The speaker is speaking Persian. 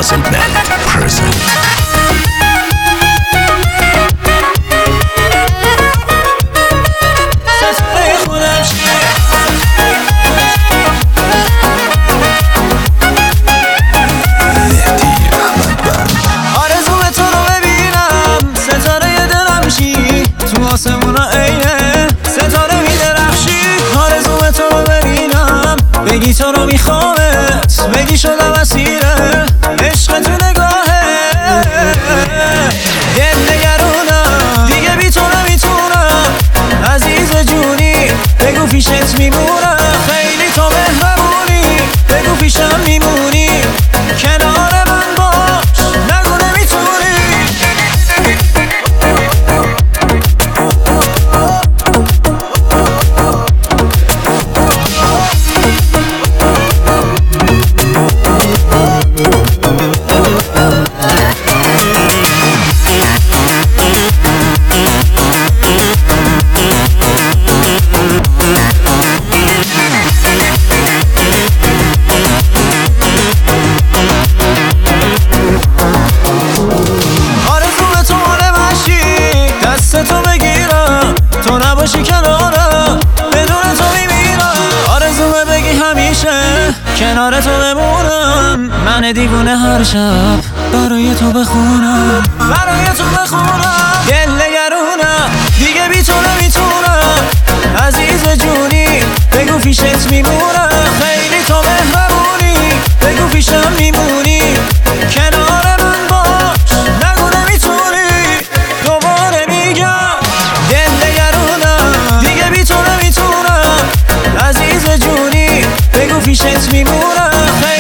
Puzzle Band present. بگی تو رو میخوامت، بگی شدم اسیره عشق تو نگاهه. دل نگرونم دیگه بی تو نمیتونم، عزیز جونی بگو پیشت میمونم. خیلی تو مهربونی بگو پیشم میمونی، کنار من باش نگو نمیتونی. تو بگیرم تو نباشی کنارم، بدون تو میمیرم. آرزومه بگی همیشه کنار تو بمونم، من دیوونه هر شب برای تو بخونم، برای تو بخونم. دل نگرونم دیگه بی تو نمیتونم، عزیز جونی بگو پیشت میمونم. خیلی تو مهربونی بگو پیشم میمونی، کنار من باش نگو نمیتونی. دوباره میگم دل نگرونم دیگه بی تو نمیتونم، عزیز جونی بگو پیشت میمونم.